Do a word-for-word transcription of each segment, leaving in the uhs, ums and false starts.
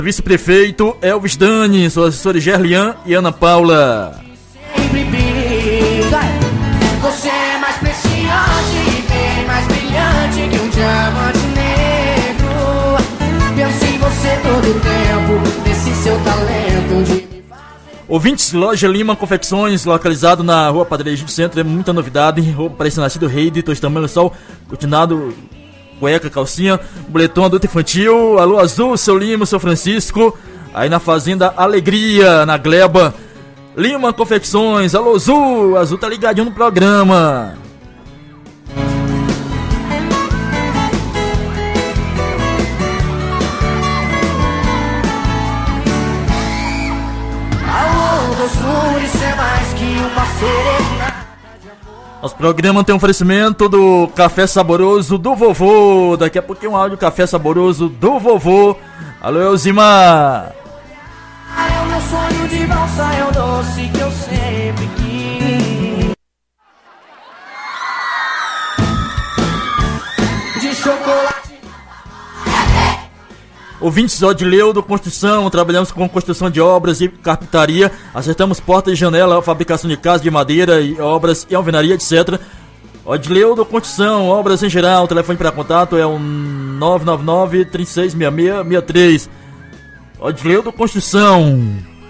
Vice-prefeito Elvis Dani, seus assessores Gerlian e Ana Paula. Sempre quis, você é mais preciosa e bem mais brilhante que um diamante negro. Penso em você todo o tempo, nesse seu talento de me fazer... Ouvintes, Loja Lima Confecções, localizado na rua Padre Egídio Centro, é muita novidade, roupa para recém-nascido, rei de tamanho sol, cortinado, cueca, calcinha, boletom adulto infantil, alô Azul, seu Lima, seu Francisco, aí na Fazenda Alegria, na Gleba, Lima Confecções, alô Azul, Azul tá ligadinho no programa. Alô, doçura, é mais que uma serenata. Nosso programa tem um oferecimento do Café Saboroso do Vovô. Daqui a pouquinho um áudio Café Saboroso do Vovô. Alô, Elzimar. É o meu sonho de valsa, é o doce que eu sempre quis. De chocolate. Ouvintes, Odileudo Construção, trabalhamos com construção de obras e carpintaria, acertamos portas e janela, fabricação de casas de madeira e obras e alvenaria, etcétera. Odileudo Construção, obras em geral, o telefone para contato é o nove nove nove, três seis seis seis seis três. Odileudo Construção.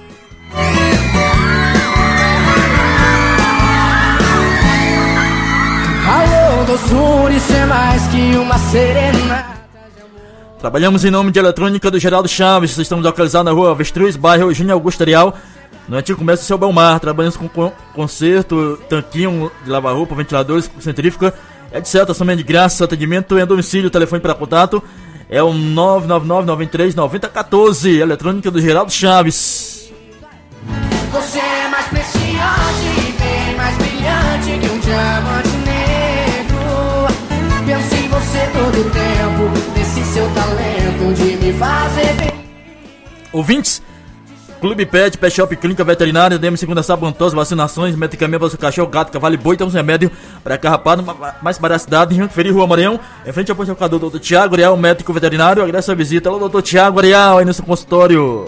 Alô, doçura, isso é mais que uma serenata. Trabalhamos em nome de Eletrônica do Geraldo Chaves. Estamos localizados na rua Avestruz, bairro Júnior Augusto Arial, no antigo comércio Seu Belmar. Trabalhamos com conserto, tanquinho de lavar-roupa, ventiladores, centrífuga, etcétera. Somente de graça, atendimento em domicílio. O telefone para contato é o nove nove nove, nove três nove zero um quatro. Eletrônica do Geraldo Chaves. Você é mais preciosa e bem mais brilhante que um diamante negro. Penso em você todo o tempo, nesse seu talento de me fazer bem. Ouvintes, Clube Pet, Pet Shop, Clínica Veterinária, demos segunda sabantosa, vacinações, medicamento para o seu cachorro, gato, cavalo e boi, temos remédio para carrapato, mais para a cidade, em Ferir, Rua Maranhão, em frente ao posto do doutor Tiago Ariel, médico veterinário. Agradeço a visita. Alô, doutor Tiago Ariel, aí no seu consultório.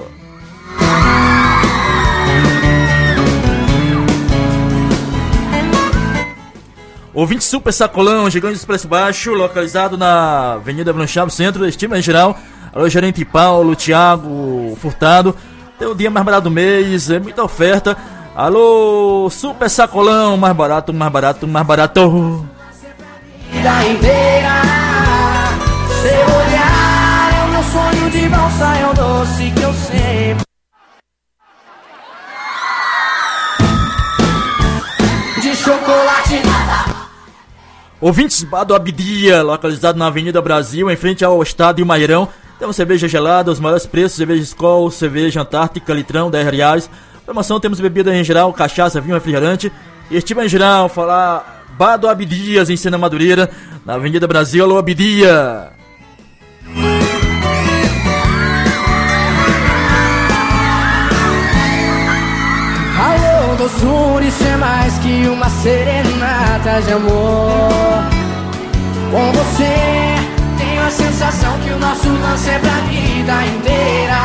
Ouvinte Super Sacolão, gigante de preço baixo, localizado na Avenida Bruno Chaves, centro, estima em geral. Alô, gerente Paulo, Thiago, Furtado. Tem o dia mais barato do mês, é muita oferta. Alô, Super Sacolão, mais barato, mais barato, mais barato. Vida inteira, seu olhar é o meu sonho de valsa, é o doce que eu sempre. De chocolate nada. Ouvintes, Bar do Abdia, localizado na Avenida Brasil, em frente ao Estádio Mairão. Temos cerveja gelada, os maiores preços, cerveja Skol, cerveja Antártica, litrão, dez reais. Promoção, temos bebida em geral, cachaça, vinho, refrigerante. E estima em geral, falar Bar do Abdias, em Sena Madureira, na Avenida Brasil. Alô, Abdia. Alô, doçura, isso é mais que uma serenata de amor. Com você, tenho a sensação que o nosso lance é pra vida inteira.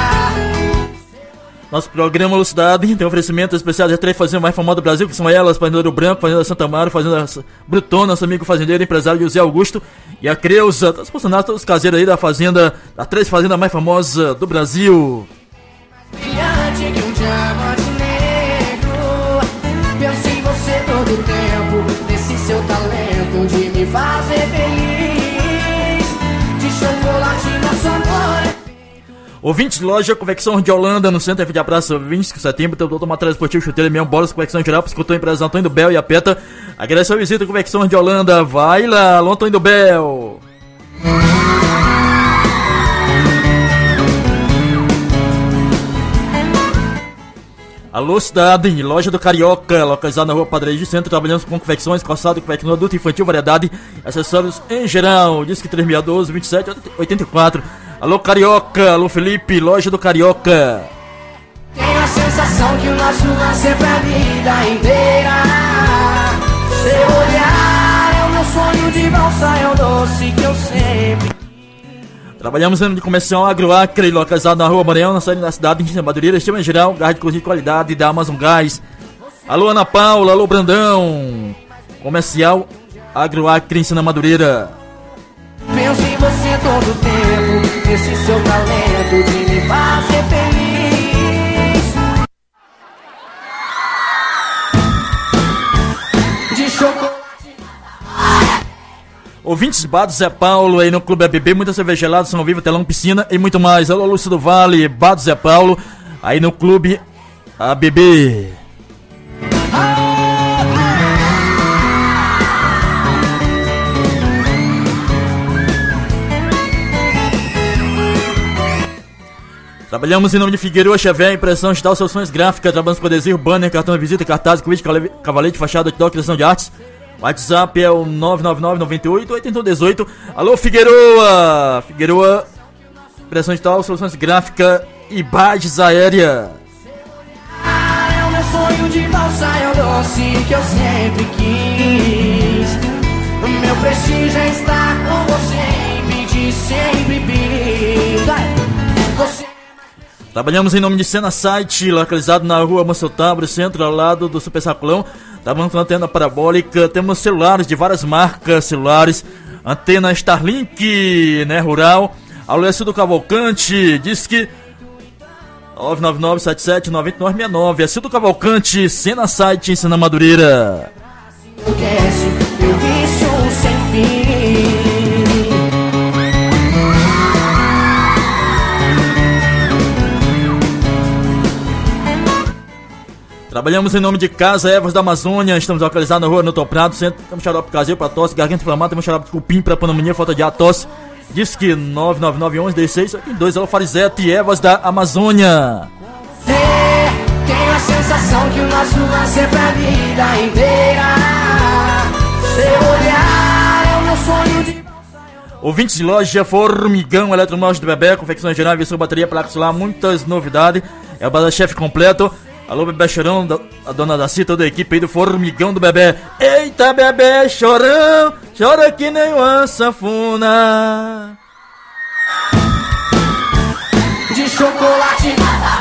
Nosso programa Lucidade tem oferecimento especial de três fazendas mais famosas do Brasil, que são elas: Fazenda Branco, Fazenda Santa Mara, Fazenda Brutona, nosso amigo fazendeiro, empresário José Augusto, e a Creuza. Todos os funcionários, todos os caseiros aí da fazenda, das três fazendas mais famosas do Brasil. Brilhante que um diamante negro. Penso em você todo o tempo, nesse seu talento de me fazer feliz. De chocolate, nosso amor é... Ouvintes, loja Convecção de Holanda, no centro da Praça vinte de setembro, tem o doutor material esportivo, chuteiro, mesmo, bolas, convecção geral, escutou a empresa Antônio do Bel e a Peta. Agradece a visita, Convecção de Holanda. Vai lá, alô, Antônio do Bel. Alô, cidade, loja do Carioca, localizada na rua Padre Egídio Centro. Trabalhamos com confecções, calçado, confecção adulto, infantil, variedade, acessórios em geral. Disque três seis um dois, vinte e sete, oitenta e quatro. Alô, Carioca, alô, Felipe, loja do Carioca. Tenho a sensação que o nosso lance é pra vida inteira. Seu olhar é o meu sonho de valsa, é o doce que eu sempre... Trabalhamos no de comercial Agroacre, localizado na rua Maranhão, na saída da cidade de Madureira, estima geral, gás de cozinha de qualidade da Amazon Gás. Alô Ana Paula, alô Brandão, comercial Agroacre, ensina Madureira. Penso em você todo o tempo, esse seu talento de me fazer feliz. De chocolate. Ouvintes Bar do Zé Paulo aí no Clube A B B, muita cerveja gelada, som ao vivo, telão, piscina e muito mais. Alô Lúcio do Vale, Bar do Zé Paulo, aí no Clube A B B. Trabalhamos em nome de Figueiredo Xavier, impressão digital, soluções gráficas, trabalhamos com adesivo, banner, cartão de visita, cartaz, convite, cavalete, fachada, outdoor, criação de artes. WhatsApp é o nove nove nove, nove oito, oito um oito. Alô Figueiroa, Figueiroa, impressão digital, soluções gráficas e bases aérea. É o meu sonho de valsa, é o doce que eu sempre quis. O meu prestígio é estar com você, pedir sempre bis. Você... Trabalhamos em nome de Cena Site, localizado na rua Monsentábulo, centro, ao lado do Super Sacolão. Trabalhamos com antena parabólica, temos celulares de várias marcas, celulares, antena Starlink, né, rural. Alô do Cavalcante, diz que nove nove nove, sete sete, nove nove seis nove. Acildo Cavalcante, Cena Site, ensina Madureira. Eu vício sem fim. Trabalhamos em nome de Casa Ervas da Amazônia, estamos localizados na rua Newton Prado, centro, temos xarope caseiro para tosse, garganta inflamada, temos xarope de cupim para pneumonia, falta de ar, tosse. Diz que nove nove nove, onze, dezesseis, oitenta e dois, alô Farizete, Ervas da Amazônia. Tenho a sensação que o nosso lance é pra vida inteira. Seu olhar é o meu sonho de... Ouvintes de loja Formigão, eletrodomésticos do Bebê, confecção geral, versão bateria, placa solar, muitas novidades. É o Bada-Chefe completo. Alô, Bebê Chorão, a dona da Cita, toda a equipe aí do Formigão do Bebê. Eita, Bebê Chorão, chora que nem uma sanfona. De chocolate.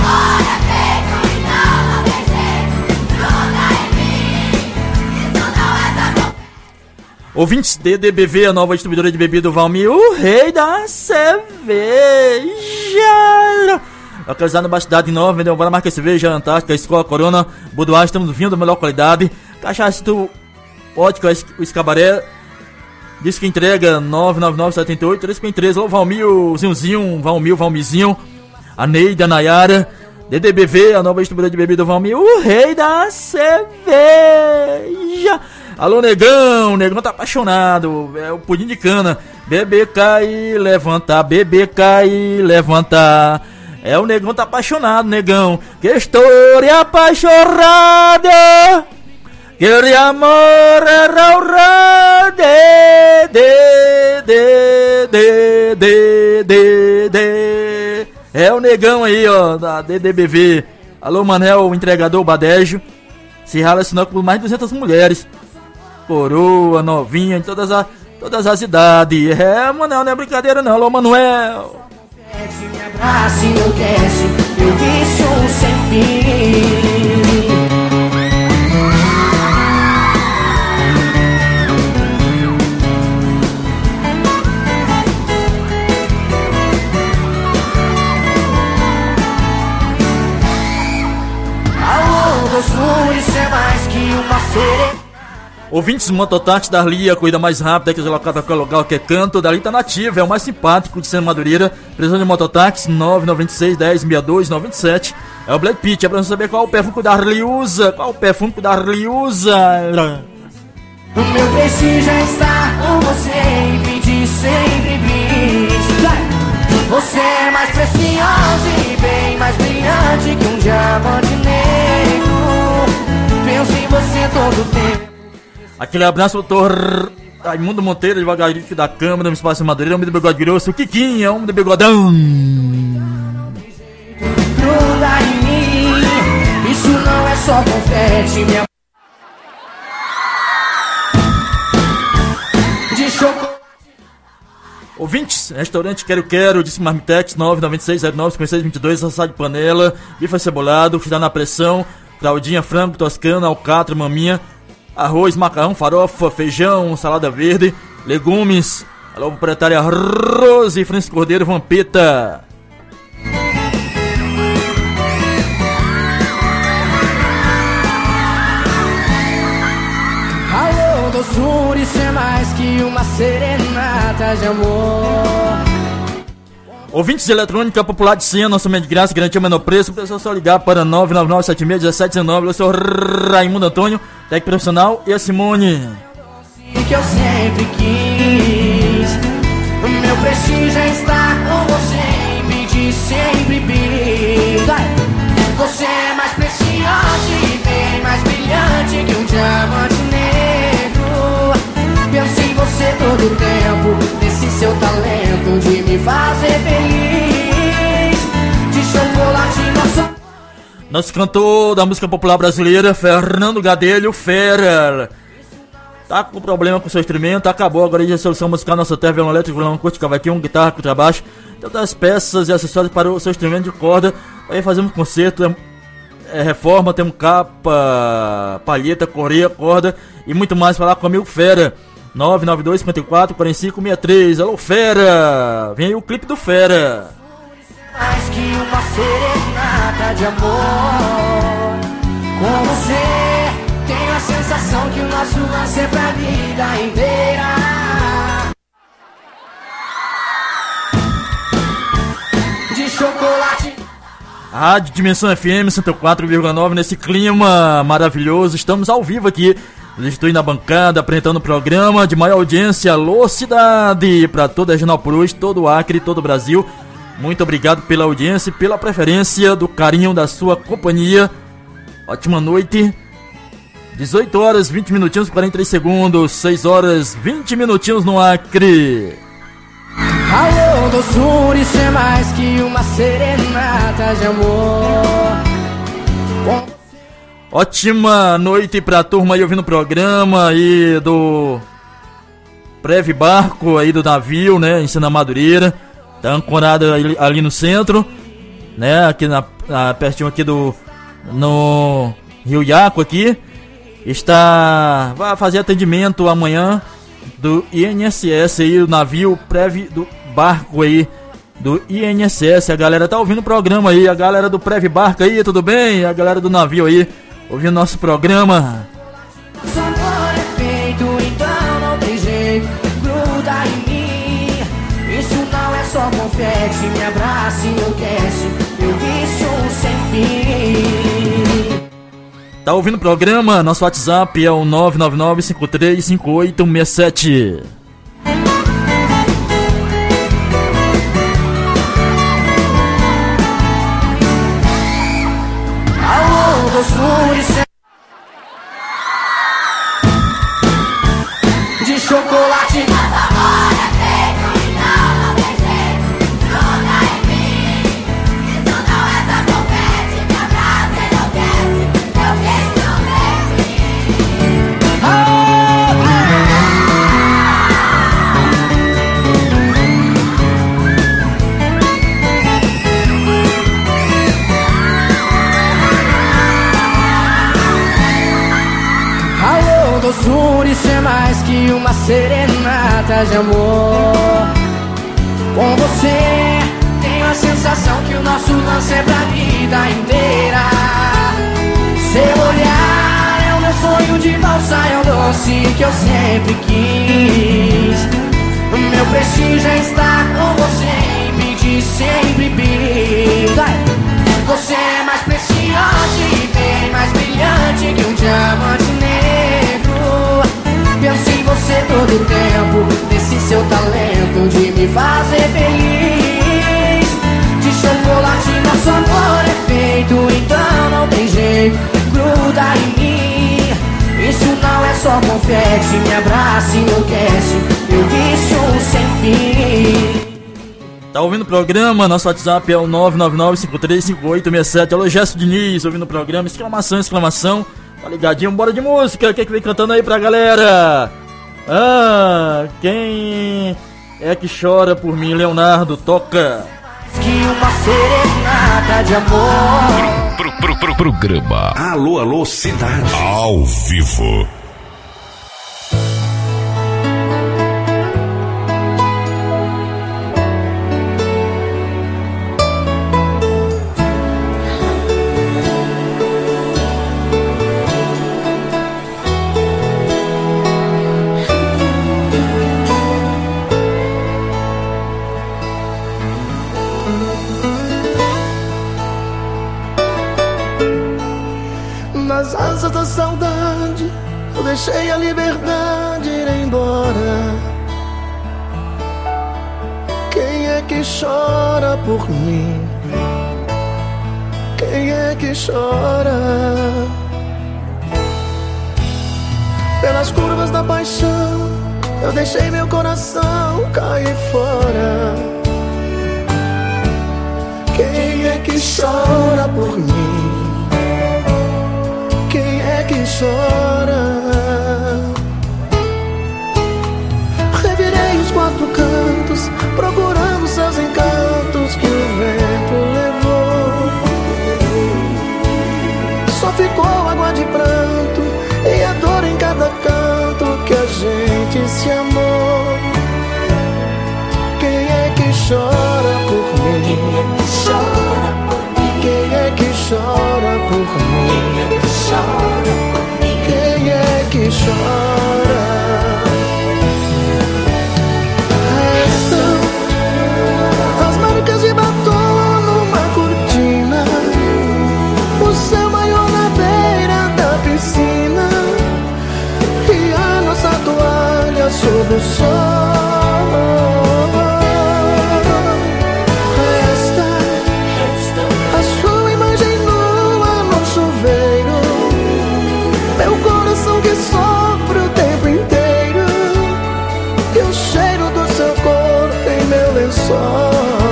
Ouvintes D D B V, a nova distribuidora de bebida do Valmir, o rei da cerveja. Localizado na cidade nova, vendeu uma marca de cerveja, Antártica, Escola Corona, Boudoir, estamos vinho da melhor qualidade. Cachaça do Ótica, o Escabaré, diz que entrega nove nove nove, sete oito, três cinco três. Alô Valmir, Zinhozinho, Valmir, Valmirzinho, a Neide, a Nayara. D D B V, a nova distribuidora de bebida do Valmir, o rei da cerveja. Alô Negão, Negão tá apaixonado, é o pudim de cana. Bebê cai, levanta, bebê cai, levanta. É o Negão tá apaixonado, Negão. Que história apaixonada, que o amor era o de, de, de, de, de, de, de. É o Negão aí, ó, da D D B V. Alô Manel, o entregador Badejo. Se relacionou com mais de duzentas mulheres. Coroa, novinha, em todas, a, todas as idades. É, Manel, não é brincadeira não. Alô Manuel. Me abraça e enlouquece, eu vício sem fim. Alô, gosto de ser mais que uma sereia. Ouvintes mototáxi da Lia, corrida mais rápida que deslocada para qualquer lugar que é canto. Dali tá nativa, é o mais simpático de Sena Madureira. Precisão de mototáxi nove nove seis, dez, sessenta e dois, noventa e sete. É o Black Pit, é pra você saber qual o perfume que o Darli usa. Qual o perfume que o Darli usa. O meu prestígio é estar com você e pedir sempre bis. Você é mais preciosa e bem mais brilhante que um diamante negro. Penso em você todo o tempo. Aquele abraço, doutor Raimundo Monteiro, devagarinho da Câmara, no Espaço Madureira, homem do bigode grosso, o Kikinha, homem do bigodão. Gruda em mim, isso não é só confete, minha... De chocolate. Ouvintes, Restaurante Quero Quero, disse Marmitex, nove nove seis zero nove cinco seis dois dois, assado de panela, bife cebolado, filé na pressão, fraldinha, frango, toscana, alcatra, maminha, arroz, macarrão, farofa, feijão, salada verde, legumes. Alô, proprietária Rose Francisco Cordeiro, Vampeta. Alô, doçura, isso é mais que uma serenata de amor. Ouvintes de eletrônica popular de Senha, nosso meio de graça, garantia o menor preço. Precisa só ligar para nove nove nove sete seis um sete um nove. Eu sou Raimundo Antônio, técnico profissional, e a Simone. Que eu sempre quis, o meu prestígio é estar com você, impedir sempre bis. Você é mais preciosa e bem mais brilhante que um diamante negro. Penso em você todo o tempo, nesse seu talento de me fazer feliz. De chocolate nosso... Nosso cantor da música popular brasileira, Fernando Gadelho, Fera. Tá com problema com seu instrumento, acabou agora de solução musical Nossa Terra, violão elétrico, violão acústico, cavaquinho, guitarra, contrabaixo, todas as peças e acessórios para o seu instrumento de corda. Aí fazemos concerto, é, é, reforma, temos capa, palheta, correia, corda e muito mais. Falar comigo, Fera, nove nove dois cinco quatro quatro cinco seis três. Alô, Fera, vem aí o clipe do Fera. Mais que uma serenata de amor, com você tenho a sensação que o nosso lance é pra vida inteira. De chocolate. Rádio Dimensão F M cento e quatro vírgula nove, nesse clima maravilhoso. Estamos ao vivo aqui. Estou na bancada apresentando o programa de maior audiência. Alô, cidade! Para toda a Regional Purus, todo o Acre, todo o Brasil. Muito obrigado pela audiência e pela preferência, do carinho da sua companhia. Ótima noite. dezoito horas, vinte minutinhos, quarenta e três segundos. seis horas, vinte minutinhos no Acre. Alô, doçura, isso é mais que uma serenata de amor. Ótima noite pra turma aí ouvindo o programa aí do Preve Barco aí do navio, né, em Sena Madureira. Tá ancorado ali, ali no centro, né, aqui na, na pertinho aqui do no Rio Iaco aqui. Está vai fazer atendimento amanhã do I N S S aí, o navio Preve do Barco aí do I N S S. A galera tá ouvindo o programa aí, a galera do Preve Barco aí, tudo bem? A galera do navio aí ouvindo nosso programa. Nosso amor é feito, então não tem jeito, gruda em mim. Isso não é só confete, me abraça e enlouquece, meu vício sem fim. Tá ouvindo o programa? Nosso WhatsApp é o nove nove nove cinco três cinco oito seis sete. Alô, doçura, de chocolate. Doçura, isso é mais que uma serenata de amor. Com você tenho a sensação que o nosso lance é pra vida inteira. Seu olhar é o meu sonho de valsa, é o doce que eu sempre quis. O meu prestígio é estar com você, impedir sempre bis. Você é mais preciosa e bem mais brilhante que um diamante negro. Penso em você todo o tempo, nesse seu talento de me fazer feliz. De chocolate nosso amor é feito, então não tem jeito, gruda em mim. Isso não é só confete, me abraça e enlouquece, meu vício sem fim. Tá ouvindo o programa? Nosso WhatsApp é o nove nove nove cinco três cinco oito seis sete. Alô, Gesto Diniz, ouvindo o programa. Exclamação, exclamação. Tá ligadinho? Bora de música. O que é que vem cantando aí pra galera? Ah, quem é que chora por mim, Leonardo, toca. Que uma serenata de amor. Pro, pro, pro, pro, programa Alô, Alô Cidade ao vivo. Nas asas da saudade, eu deixei a liberdade ir embora. Quem é que chora por mim? Quem é que chora? Pelas curvas da paixão, eu deixei meu coração cair fora. Quem é que chora por mim? Quem é que chora? Revirei os quatro cantos, procurando seus encantos que o vento levou. Só ficou água de pranto e a dor em cada canto que a gente se amou. Quem é que chora por mim? Quem é que chora por mim? Quem é que chora? São as marcas de batom numa cortina, o céu maior na beira da piscina e a nossa toalha sob o sol. Que sofre o tempo inteiro e o cheiro do seu corpo em meu lençol.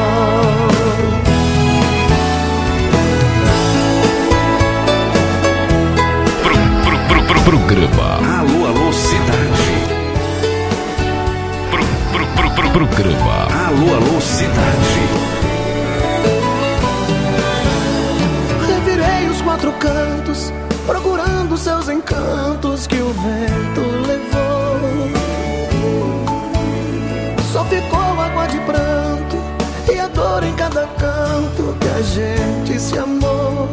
Pro, pro, pro, pro, programa Alô, Alô Cidade. Pro, pro, pro, pro, programa Alô, Alô Cidade. Revirei os quatro cantos, procurando seus encantos que o vento levou. Só ficou água de pranto e a dor em cada canto que a gente se amou.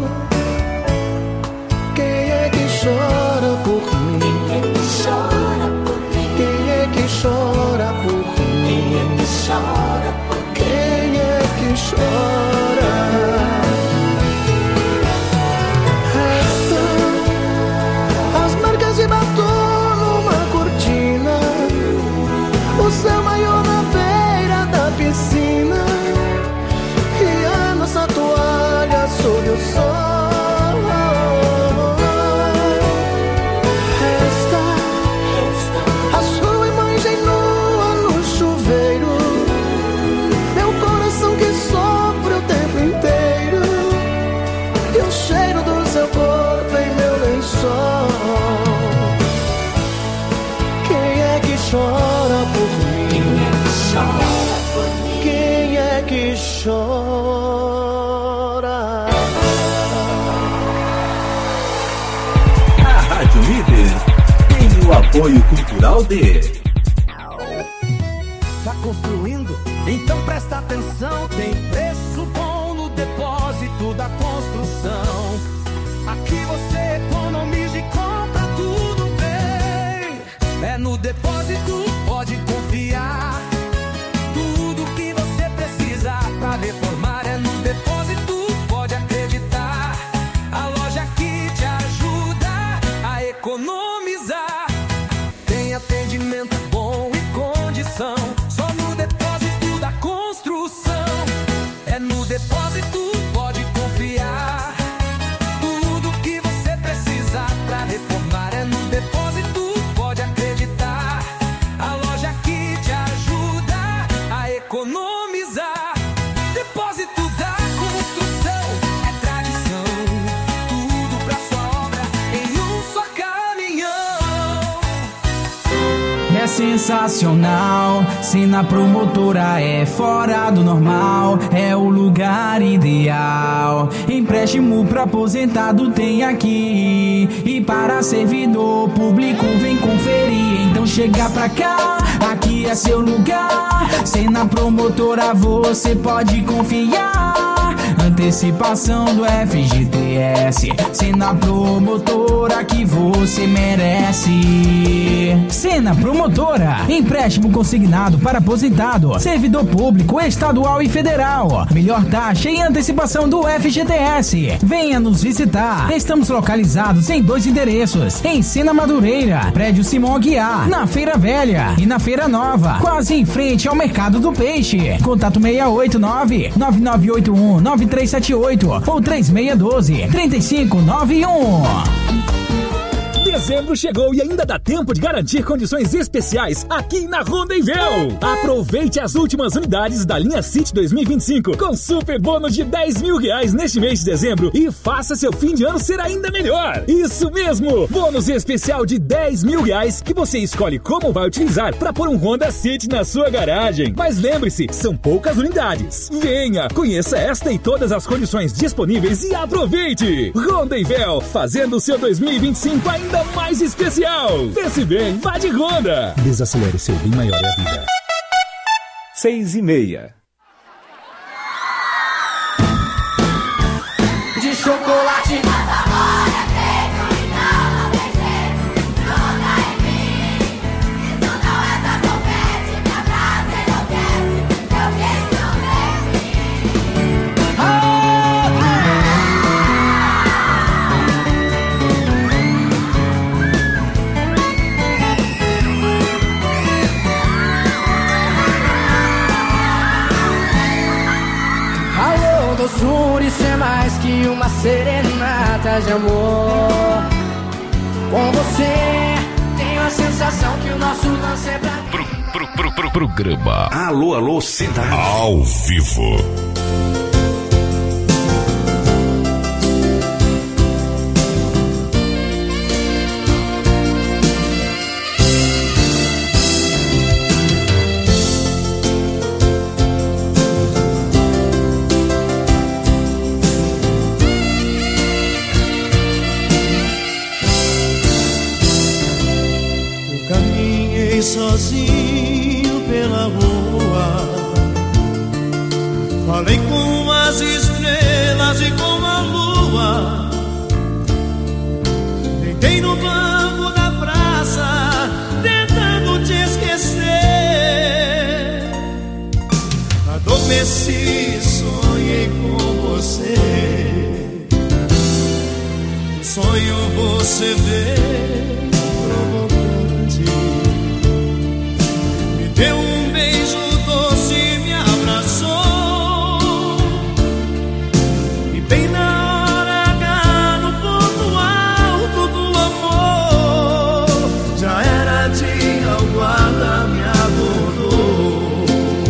Quem é que chora por mim? Quem é que chora por mim? Quem é que chora por mim? Quem é que chora? De batom numa cortina, o céu maior na beira da piscina e a nossa toalha sob o sol. Resta a sua imagem nua no chuveiro, meu coração que sofre o tempo inteiro e o cheiro do seu corpo em meu lençol. Chora por mim. Quem é que chora? A Rádio Líder tem o apoio cultural de... Tá construindo? Então presta atenção. Tem preço bom no depósito da construção. Aqui você economiza e compra tudo bem. É no depósito, pode confiar. Tudo que você precisa pra reformar é no depósito, pode acreditar. A loja que te ajuda a economizar. Tem atendimento bom e condição. Só no depósito da construção. É no depósito, pode confiar. sensacional. Cena Promotora é fora do normal, é o lugar ideal. Empréstimo pra aposentado tem aqui, e para servidor público vem conferir. Então chega pra cá, aqui é seu lugar. Cena Promotora você pode confiar. Antecipação do F G T S, Cena Promotora que você merece. Cena Promotora, empréstimo consignado para aposentado, servidor público estadual e federal. Melhor taxa e antecipação do F G T S. Venha nos visitar. Estamos localizados em dois endereços: em Sena Madureira, prédio Simão Aguiar, na Feira Velha, e na Feira Nova, quase em frente ao Mercado do Peixe. Contato seis oito nove, nove nove oito um, nove três sete oito ou três seis um dois, três cinco nove um. Dezembro chegou e ainda dá tempo de garantir condições especiais aqui na Rondenvel. Aproveite as últimas unidades da linha City dois mil e vinte e cinco com super bônus de dez mil reais neste mês de dezembro e faça seu fim de ano ser ainda melhor. Isso mesmo, bônus especial de dez mil reais que você escolhe como vai utilizar para pôr um Honda City na sua garagem. Mas lembre-se, são poucas unidades. Venha, conheça esta e todas as condições disponíveis e aproveite. Rondenvel, fazendo o seu dois mil e vinte e cinco ainda mais especial. Desce bem, vá de Honda. Desacelere, seu bem maior é a vida. Seis e meia. De chocolate. Doçura, isso é mais que uma serenata de amor. Com você, tenho a sensação que o nosso lance é pra... Pro, pro, pro, pro, programa Alô, Alô, Cidade. Ao vivo. Sozinho pela rua, falei com as estrelas e com a lua, deitei no banco da praça tentando te esquecer. Adormeci, sonhei com você, sonho você vê provocante. Deu um beijo doce e me abraçou, e bem na hora H, no ponto alto do amor, já era dia, o guarda me abordou.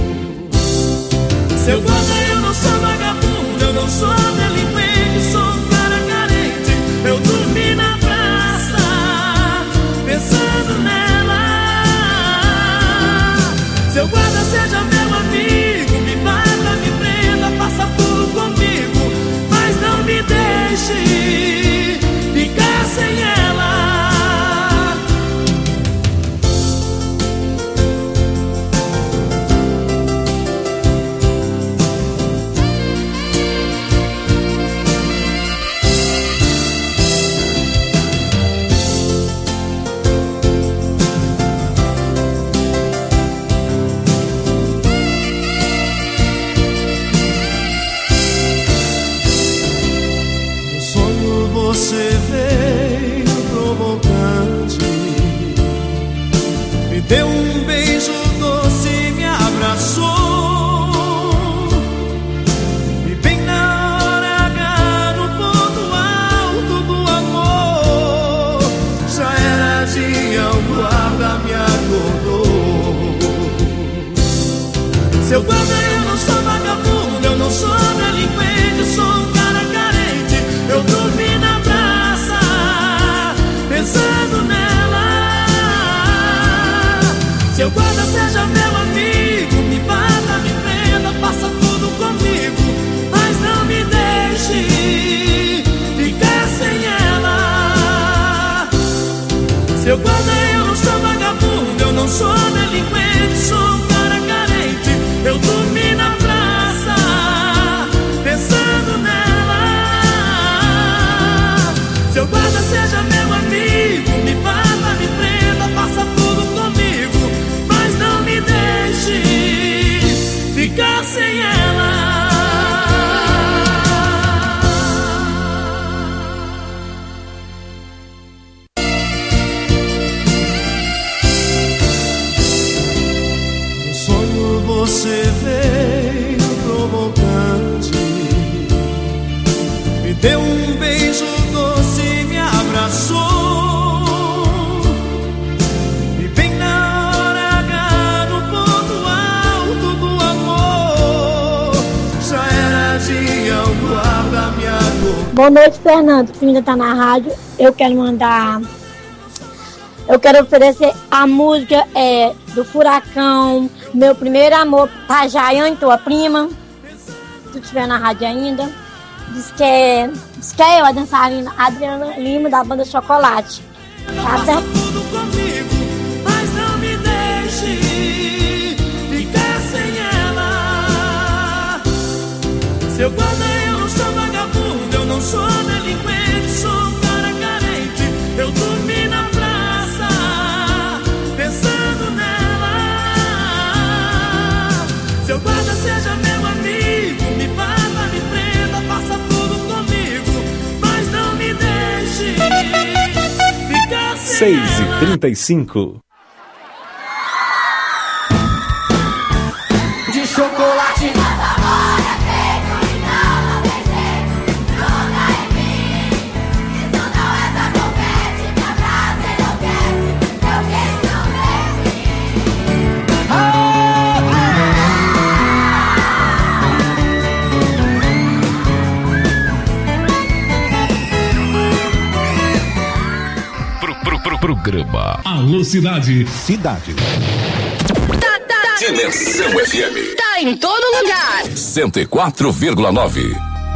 Seu guarda, eu não sou vagabundo, eu não sou delinquente, sou um cara carente. Eu dormi na praça, pensando nela. Seu guarda, seja meu amigo, me bata, me prenda, faça tudo comigo, mas não me deixe ficar sem ela. Você veio Seu guarda, eu não sou vagabundo, eu não sou delinquente, sou um cara carente. Eu dormi na praça, pensando nela. Seu guarda, seja meu amigo, me bata, me prenda, faça tudo comigo, mas não me deixe ficar sem ela. Você veio provocante, me deu um beijo doce e me abraçou, e bem na hora H, no ponto alto do amor, já era dia, o guarda me acordou. Boa noite, Fernando, que ainda tá na rádio. Eu quero mandar... Eu quero oferecer a música é, do Furacão, Meu Primeiro Amor, pra Jaiane, tua prima. Se tu estiver na rádio ainda. Diz que é, diz que é eu, a dançarina Adriana Lima, da banda Chocolate. Tá certo? Tudo comigo, mas não me deixe ficar sem ela. Seu guarda, eu não sou vagabundo, eu não sou delinquente, sou um cara carente. Eu dormi na praça, pensando nela. Seu guarda, seja meu amigo, me bata, me prenda, faça tudo comigo, mas não me deixe ficar sem seis ela. e trinta e cinco. De chocolate. Programa Alô Cidade. Cidade. Tá, tá. Dimensão F M. Tá em todo lugar. cento e quatro vírgula nove.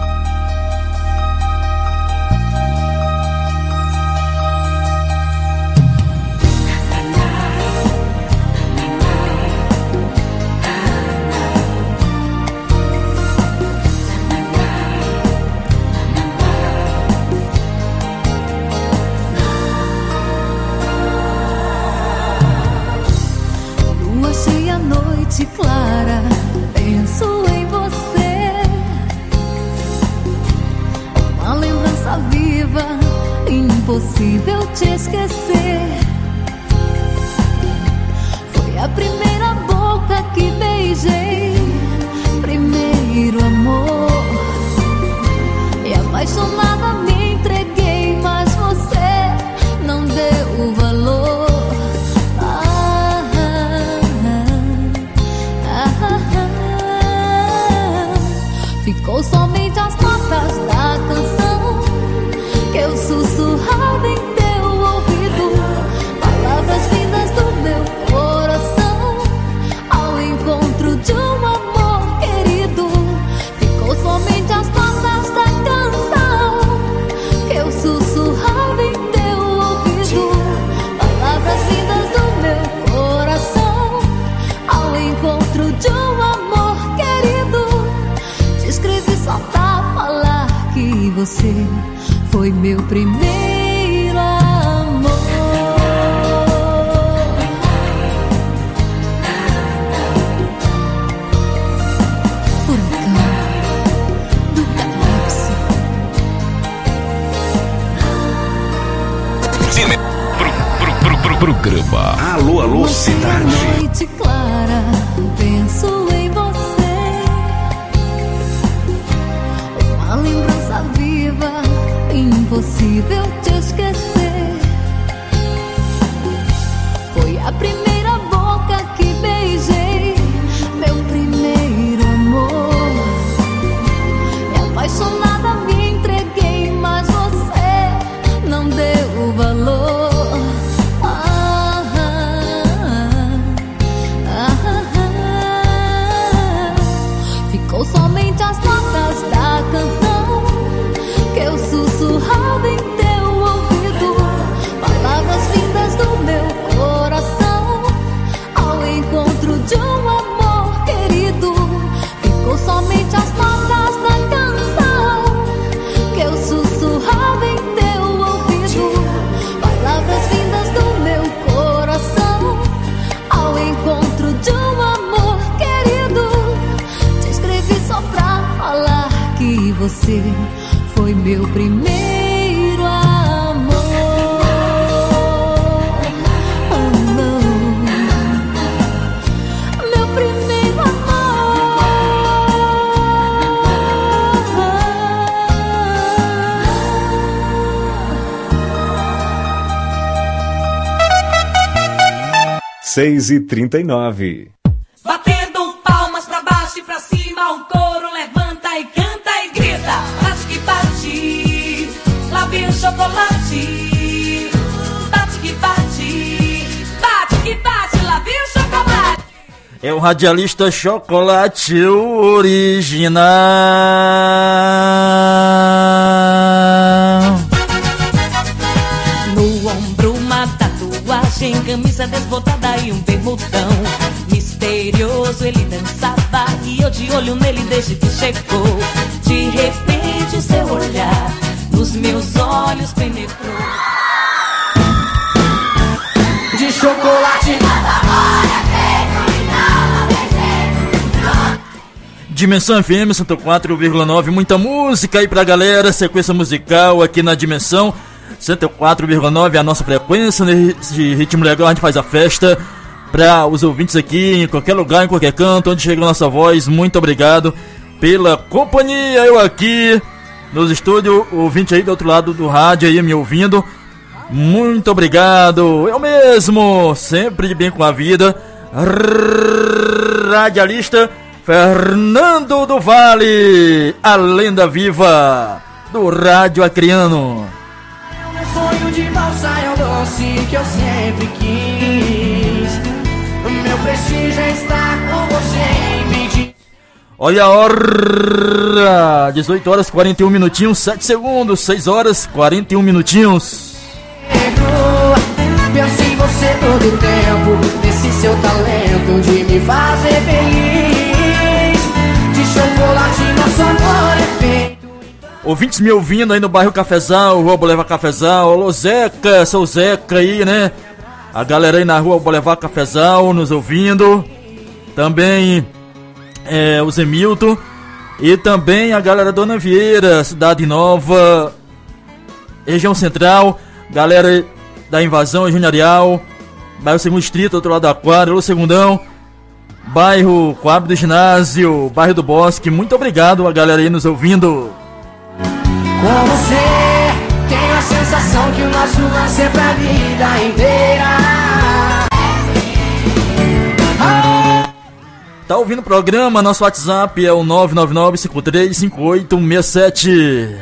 Clara, penso em você, uma lembrança viva, impossível te esquecer. Foi a primeira boca que beijei, primeiro amor, e apaixonada me entreguei, mas você não deu valor. Ficou somente as notas da canção que eu sussurrava em teu ouvido, palavras vindas do meu coração ao encontro de um amor querido. Ficou somente as notas da canção que eu sussurrava em teu ouvido, palavras vindas do meu coração ao encontro de um amor querido. Escrevi só pra falar que você foi meu primeiro amor. Furacão do Calypso. Pro, pro, pro, pro, programa Alô, Alô Cidade. Noite clara, penso em você, uma lembrança viva, impossível te esquecer. Foi a primeira boca que beijei, meu primeiro amor, e apaixonada me entreguei, mas você não deu valor. Ah, ah, ah, ah. Ficou somente as notas da canção que eu sussurrava em teu ouvido, palavras vindas do foi meu primeiro amor. Oh, não. Meu primeiro amor. seis e trinta e nove. Batendo palmas pra baixo e pra cima, o coro levanta e canta e grita. Bate que bate, lá vem o chocolate. Bate que bate, bate que bate, lá vem o chocolate. É o radialista Chocolate original. No ombro uma tatuagem, camisa desbotada e um bermudão. Misterioso ele dançava e eu de olho nele desde que chegou. De repente o seu olhar nos meus olhos penetrou. De chocolate Dimensão F M cento e quatro vírgula nove, muita música aí pra galera, sequência musical aqui na Dimensão cento e quatro vírgula nove, a nossa frequência, nesse ritmo legal a gente faz a festa pra os ouvintes aqui, em qualquer lugar, em qualquer canto, onde chega a nossa voz. Muito obrigado pela companhia, eu aqui nos estúdios, o ouvinte aí do outro lado do rádio aí me ouvindo, muito obrigado, eu mesmo, sempre de bem com a vida, radialista Fernando do Vale, a lenda viva do rádio acreano. Meu sonho de valsa é o doce que eu sempre quis. Meu prestígio está com você em pedir. Olha a hora, dezoito horas e quarenta e um minutinhos, sete segundos, seis horas e quarenta e um minutinhos. Penso em você todo o tempo, nesse seu talento de me fazer feliz. De chocolate nosso amor é feito. Ouvintes me ouvindo aí no bairro Cafezal, Rua Boulevard Cafezal. Alô Zeca, seu Zeca aí, né? A galera aí na Rua Boulevard Cafezal nos ouvindo. Também é, o Zemilton. E também a galera Dona Vieira, Cidade Nova, região central. Galera da Invasão, Júnior Arial, bairro Segundo Distrito, outro lado da quadra. Alô Segundão, bairro Coab do Ginásio, bairro do Bosque. Muito obrigado a galera aí nos ouvindo. Com você, tenho a sensação que o nosso lance é pra vida inteira. Tá ouvindo o programa? Nosso WhatsApp é o nove nove nove, cinco três cinco oito, um seis sete.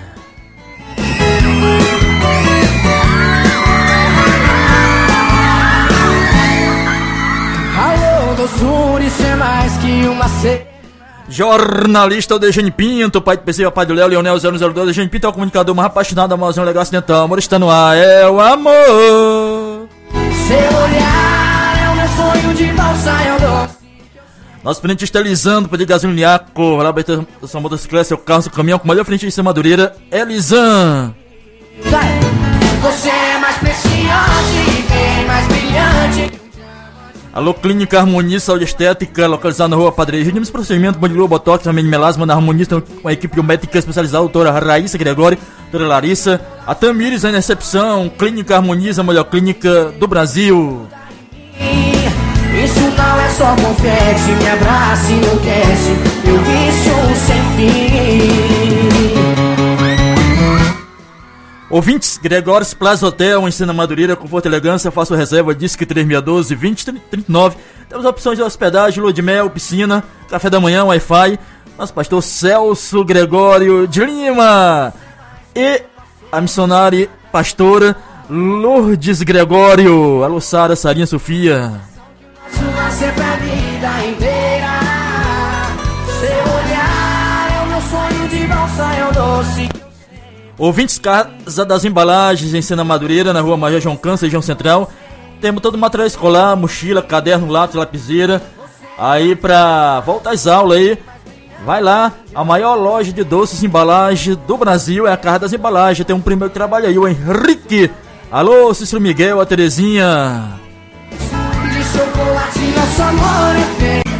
Alô, doçura, isso é mais que uma ce... Jornalista Dejane Pinto, pai de P C, pai do Léo, Leonel zero zero dois. Dejane Pinto é o comunicador mais apaixonado, amorzinho legal acidental. Amor está no ar, é o amor. Seu olhar é o meu sonho de valsa, é o doce. Nosso frentista Elisandro, pedido de gasolina Niaco, vai lá pra ter sua motocicleta, seu carro, seu caminhão, com o melhor frentista de Madureira, Elisan. Você é mais preciosa e bem mais brilhante. Alô, Clínica Harmonia Saúde Estética, localizada na Rua Padre Egídio, procedimento, bandilô, botox, também de melasma, na Harmonia, tem uma equipe médica especializada, a doutora Raíssa Gregório, doutora Larissa, a Tamires, na recepção, Clínica Harmonia, a melhor clínica do Brasil. Isso não é só confete, me abrace e enlouquece, meu vício sem fim. Ouvintes, Gregórios Plaza Hotel, ensina Madureira, conforto e elegância, faça reserva, disque três seis um dois, vinte, trinta e nove. Temos opções de hospedagem, lua de mel, piscina, café da manhã, Wi-Fi. Nosso pastor Celso Gregório de Lima e a missionária pastora Lourdes Gregório. Alô, Sara, Sarinha, Sofia. Sua sempre a vida inteira. Seu olhar é o meu sonho de valsa, é o doce. Ouvintes, Casa das Embalagens, em Sena Madureira, na Rua Major João Câncer, região central. Temos todo o material escolar, mochila, caderno, lápis, lapiseira. Aí pra volta às aulas aí, vai lá, a maior loja de doces e embalagens do Brasil é a Casa das Embalagens. Tem um primeiro que trabalha aí, o Henrique. Alô, Cícero Miguel, a Terezinha. De chocolate, nosso amor é feito.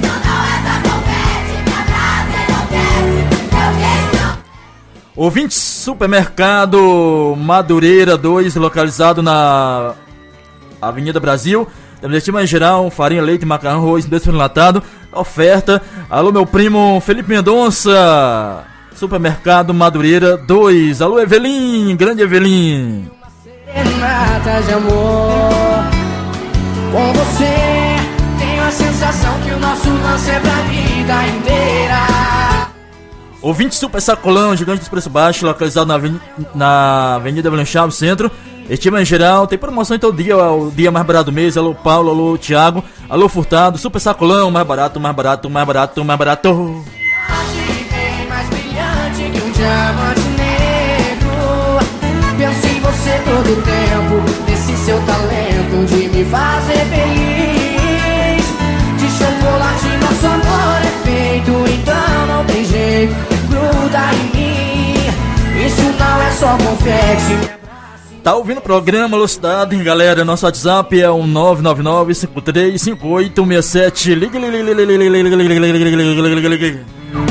Ouvinte Supermercado Madureira dois, localizado na Avenida Brasil. Temos estima em geral, farinha, leite, macarrão, arroz, desfilatado, oferta. Alô, meu primo Felipe Mendonça, Supermercado Madureira dois. Alô, Evelyn, grande Evelyn. Serenata de amor, com você tenho a sensação que o nosso lance é pra vida inteira. Ouvinte Super Sacolão, gigante dos preços baixos, localizado na, aveni- na Avenida Blanchard, centro. Estima em geral, tem promoção em todo dia, o dia mais barato do mês. Alô Paulo, alô Thiago, alô Furtado, Super Sacolão, mais barato, mais barato, mais barato, mais barato. Bem mais brilhante que um diamante negro. Penso em você todo o tempo, nesse seu talento de me fazer feliz. De chocolate nosso amor é feito, então não tem jeito, gruda em mim. Isso não é só confete. Tá ouvindo o programa Velocidade, galera? Nosso WhatsApp é o nove nove nove, cinco três cinco oito seis sete. Liga, liga, liga, liga, liga, liga, liga, liga, liga, liga, liga.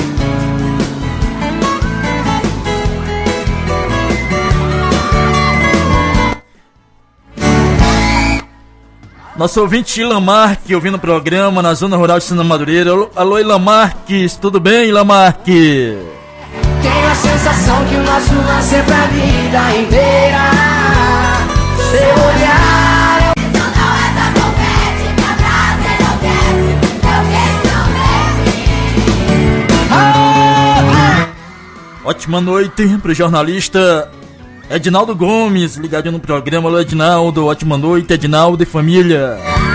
Nosso ouvinte Ilan Marques, ouvindo o programa na zona rural de Santa Madureira. Alô, alô Ilan Marques, tudo bem, Ilan Marques? Tenho a sensação que o nosso lance é pra vida inteira. Seu olhar eu... Isso não é só confete, me abraça e enlouquece, eu quis não Ótima noite pro jornalista Edinaldo Gomes, ligadinho no programa. Alô Edinaldo, ótima noite, Edinaldo e família.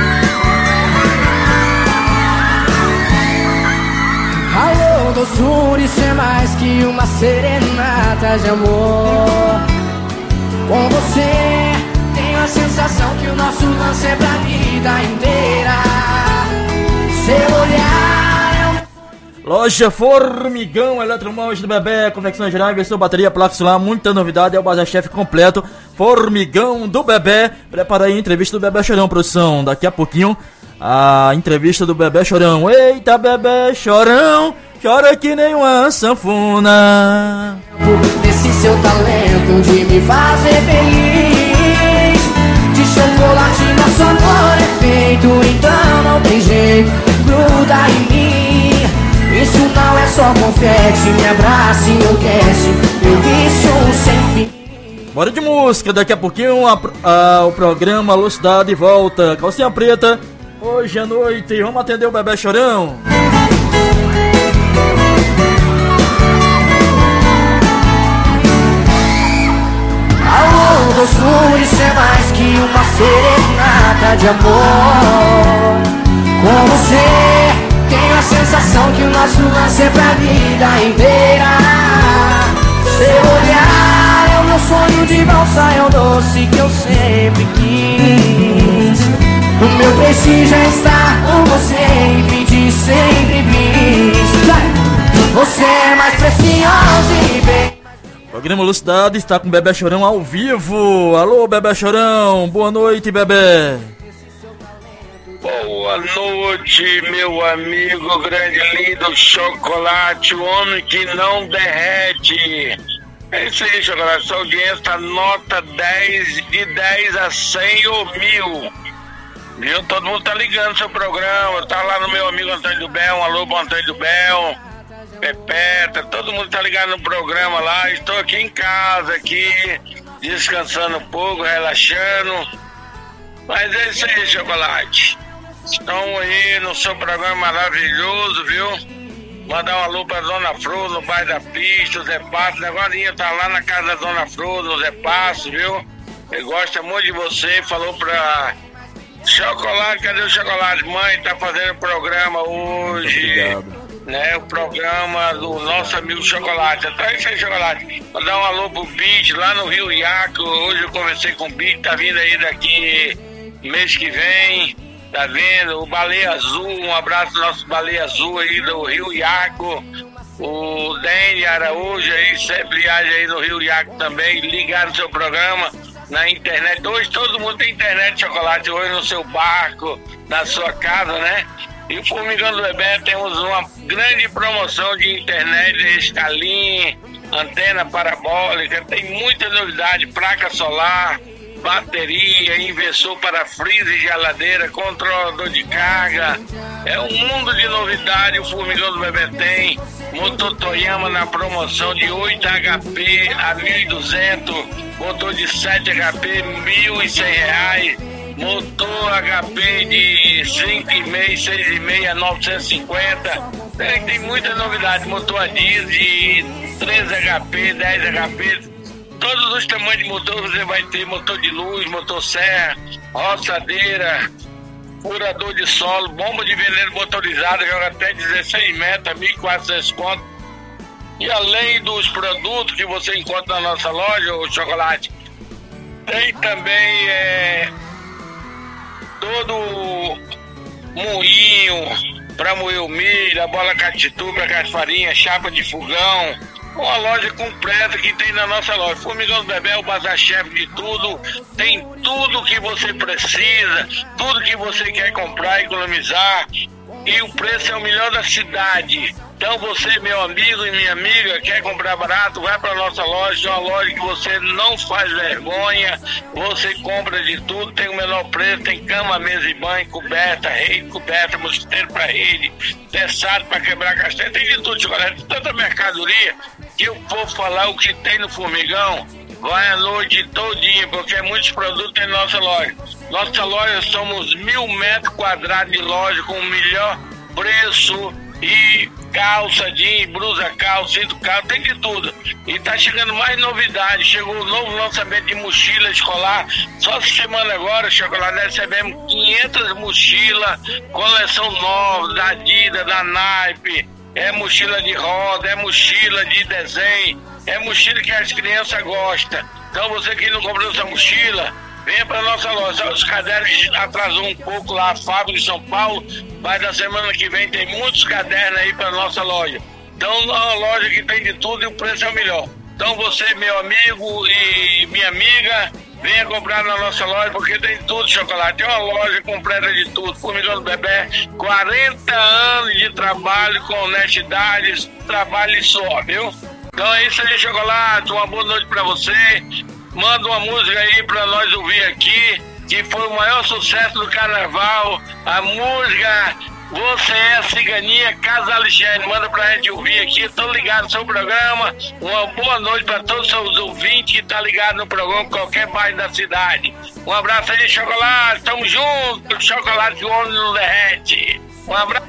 Alô, doçura, isso é mais que uma serenata de amor. Com você tenho a sensação que o nosso lance é pra vida inteira. Seu olhar é um... Loja Formigão, Eletromóveis do Bebê, confecção geral, inversão, bateria, placa solar, muita novidade, é o Bazar-Chefe completo. Formigão do Bebê, prepara aí a entrevista do Bebê Chorão, produção, daqui a pouquinho a entrevista do Bebê Chorão. Eita, Bebê Chorão, chora que nem uma sanfona. Desse seu talento de me fazer feliz. De chocolate nosso amor é feito, então não tem jeito, gruda em mim. Isso não é só confete, me abraça e enlouquece, eu vício sem fim. Bora de música, daqui a pouquinho a, a, o programa Alô Cidade volta. Calcinha preta, hoje à noite, vamos atender o Bebê Chorão. Alô, doçura, isso é mais que uma serenata de amor. Com você tenho a sensação que o nosso lance é pra vida inteira. Seu olhar é o meu sonho de valsa, é o doce que eu sempre quis. O meu prestígio é estar com você e pedir sempre bis. Você é mais preciosa e bem. Programa Lucidade está com o Bebê Chorão ao vivo. Alô, Bebê Chorão, boa noite, Bebê. Boa noite, meu amigo grande lindo Chocolate, o homem que não derrete. É isso aí, Chocolate, sua audiência tá nota dez, de dez a cem ou mil. Viu? Todo mundo tá ligando no seu programa, tá lá no meu amigo Antônio do Bel, um alô pro Antônio do Bel, Pepeta, todo mundo tá ligado no programa lá. Estou aqui em casa, aqui, descansando um pouco, relaxando. Mas é isso aí, Chocolate. Estão aí no seu programa maravilhoso, viu? Mandar um alô pra Dona Flor, no bairro da Pista, o Zé Passo. Agora tá lá na casa da Dona Flor, no Zé Passo, viu? Ele gosta muito de você, falou pra Chocolate, cadê o Chocolate? Mãe, tá fazendo programa hoje, né? O programa do nosso amigo Chocolate. Então é isso aí, Chocolate. Mandar um alô pro Beat lá no Rio Iaco. Hoje eu conversei com o Beat, tá vindo aí daqui mês que vem. Tá vendo? O Baleia Azul, um abraço pro nosso Baleia Azul aí do Rio Iaco. O Dene Araújo aí, sempre viaja aí no Rio Iaco também, ligado no seu programa, na internet. Hoje todo mundo tem internet, Chocolate, hoje no seu barco, na sua casa, né? E o Formigão do Bebê temos uma grande promoção de internet, Scalim, antena parabólica, tem muita novidade, placa solar, bateria, inversor para freezer e geladeira, controlador de carga. É um mundo de novidade, o Formigão do Bebê tem. Motor Toyama na promoção de oito H P a mil e duzentos, motor de sete H P mil e cem reais, motor H P de cinco e meio, seis e meio a novecentos e cinquenta. Tem, tem muita novidade, motor a diesel de treze H P, dez H P, todos os tamanhos de motor você vai ter, motor de luz, motor serra, roçadeira, furador de solo, bomba de veneno motorizada, joga até dezesseis metros, mil e quatrocentos conto. E além dos produtos que você encontra na nossa loja, o chocolate, tem também é, todo moinho para moer o milho, a bola catituba, a farinha, chapa de fogão. Uma loja completa que tem na nossa loja. Formigão do Bebê é o bazar-chefe de tudo. Tem tudo que você precisa, tudo que você quer comprar, economizar. E o preço é o melhor da cidade. Então você, meu amigo e minha amiga, quer comprar barato, vai para nossa loja. É uma loja que você não faz vergonha. Você compra de tudo, tem o menor preço. Tem cama, mesa e banho, coberta, rede, coberta, mosquiteiro para rede, teçado para quebrar castanha. Tem de tudo, chocolate. Tanta mercadoria que eu vou falar o que tem no Formigão. Vai a noite todinha, porque muitos produtos tem na nossa loja. Nossa loja somos mil metros quadrados de loja com o melhor preço e calça, jeans, blusa, calça, cinto, calça, tem de tudo. E tá chegando mais novidade. Chegou o novo lançamento de mochila escolar. Só essa semana agora, chocolate, recebemos quinhentas mochilas, coleção nova da Adidas, da Nike. É mochila de roda, é mochila de desenho, é mochila que as crianças gostam. Então você que não comprou essa mochila, venha para nossa loja. Os cadernos atrasou um pouco lá, a fábrica de São Paulo, mas na semana que vem tem muitos cadernos aí para nossa loja. Então é uma loja que tem de tudo e o preço é o melhor. Então você, meu amigo e minha amiga, venha comprar na nossa loja, porque tem tudo, chocolate. É uma loja completa de tudo. Formigão do Bebê, quarenta anos de trabalho com honestidade, trabalho e suor, viu? Então é isso aí, chocolate. Uma boa noite pra você. Manda uma música aí pra nós ouvir aqui, que foi o maior sucesso do carnaval. A música Você é a Ciganinha, Casa Alexandre. Manda pra gente ouvir aqui. Tô ligado no seu programa. Uma boa noite pra todos os seus ouvintes que tá ligado no programa, qualquer bairro da cidade. Um abraço aí, chocolate. Tamo junto. Chocolate que o homem não derrete. Um abraço.